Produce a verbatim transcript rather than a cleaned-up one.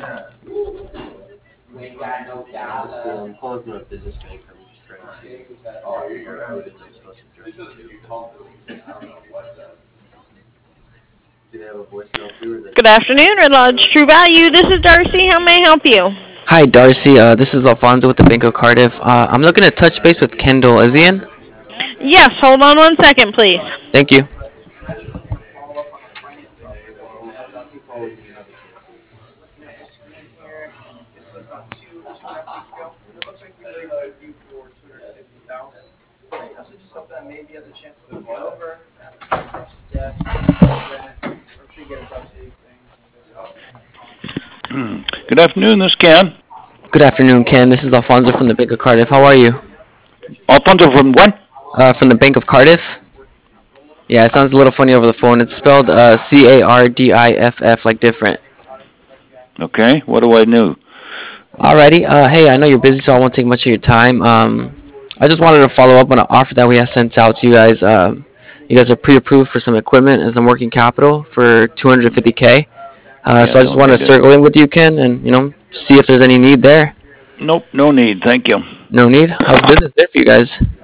I'm just um, calling from a business bank. I'm just trying to figure out who it is I'm supposed to address it to. Do they have a voicemail too? Or is that Good afternoon, Red Lodge True Value. This is Darcy. How may I help you? Hi, Darcy. Uh, this is Alfonso with the Bank of Cardiff. Uh, I'm looking to touch base with Kendall. Is he in? Yes, hold on one second, please. Thank you. Good afternoon, this is Ken. Good afternoon, Ken. This is Alfonso from the Bank of Cardiff. How are you? Alfonso from what? Uh, from the Bank of Cardiff. Yeah, it sounds a little funny over the phone. It's spelled uh, C A R D I F F, like different. Okay, what do I know? Alrighty. Uh, hey, I know you're busy, so I won't take much of your time. Um, I just wanted to follow up on an offer that we have sent out to you guys. Um, you guys are pre-approved for some equipment and some working capital for two hundred fifty K. Uh, Yeah, so I I just don't want to need it. circle in with you, Ken, and you know, see if there's any need there. Nope, no need, thank you. No need. How's business there for you guys?